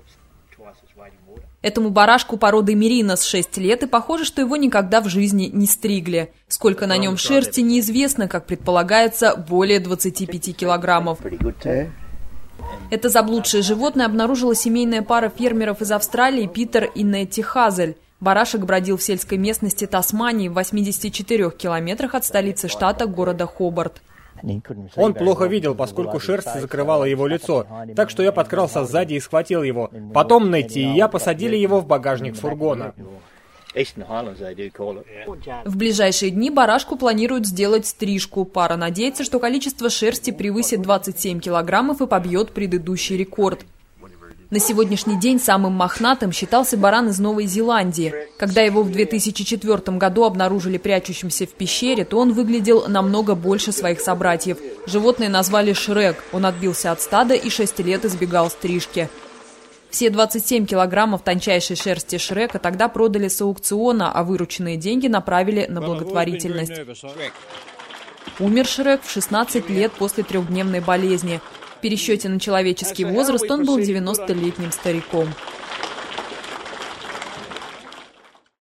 Этому барашку породы меринос 6 лет, и похоже, что его никогда в жизни не стригли. Сколько на нем шерсти, неизвестно, как предполагается, более 25 килограммов. Это заблудшее животное обнаружила семейная пара фермеров из Австралии Питер и Нетти Хазель. Барашек бродил в сельской местности Тасмании в 84 километрах от столицы штата, города Хобарт. Он плохо видел, поскольку шерсть закрывала его лицо, так что я подкрался сзади и схватил его. Потом Нетти и я посадили его в багажник фургона. В ближайшие дни барашку планируют сделать стрижку. Пара надеется, что количество шерсти превысит 27 килограммов и побьет предыдущий рекорд. На сегодняшний день самым мохнатым считался баран из Новой Зеландии. Когда его в 2004 году обнаружили прячущимся в пещере, то он выглядел намного больше своих собратьев. Животное назвали Шрек. Он отбился от стада и 6 лет избегал стрижки. Все 27 килограммов тончайшей шерсти Шрека тогда продали с аукциона, а вырученные деньги направили на благотворительность. Умер Шрек в 16 лет после 3-дневной болезни. В пересчете на человеческий возраст он был 90-летним стариком.